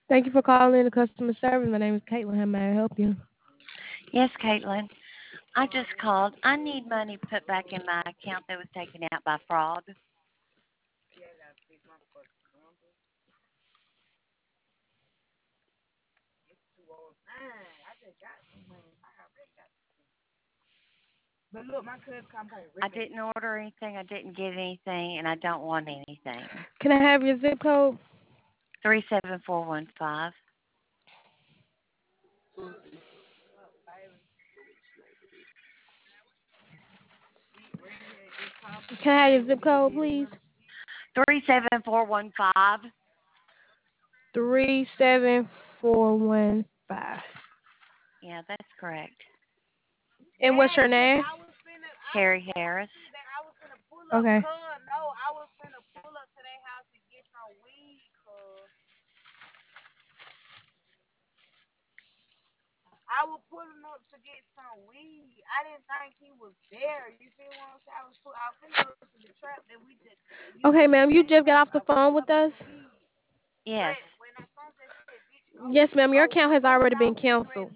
Thank you for calling in the customer service. My name is Caitlin. How may I help you? Yes, Caitlin. I just called. I need money put back in my account that was taken out by fraud. I didn't order anything. I didn't get anything, and I don't want anything. Can I have your zip code? 37415. Can I have your zip code, please? 37415. 37415. Yeah, that's correct. And what's your name? Carrie Harris. Okay. Okay, ma'am, you just got off the phone with us? Yes. Yes, ma'am, your account has already been canceled.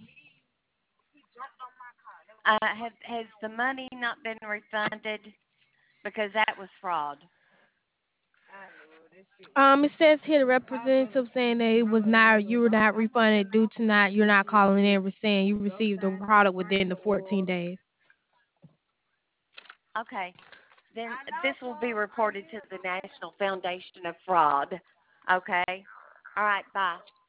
Has the money not been refunded? Because that was fraud. It says here the representative saying that you were not refunded due to you're not calling in saying you received the product within the 14 days. Okay. Then this will be reported to the National Foundation of Fraud. Okay? All right, bye.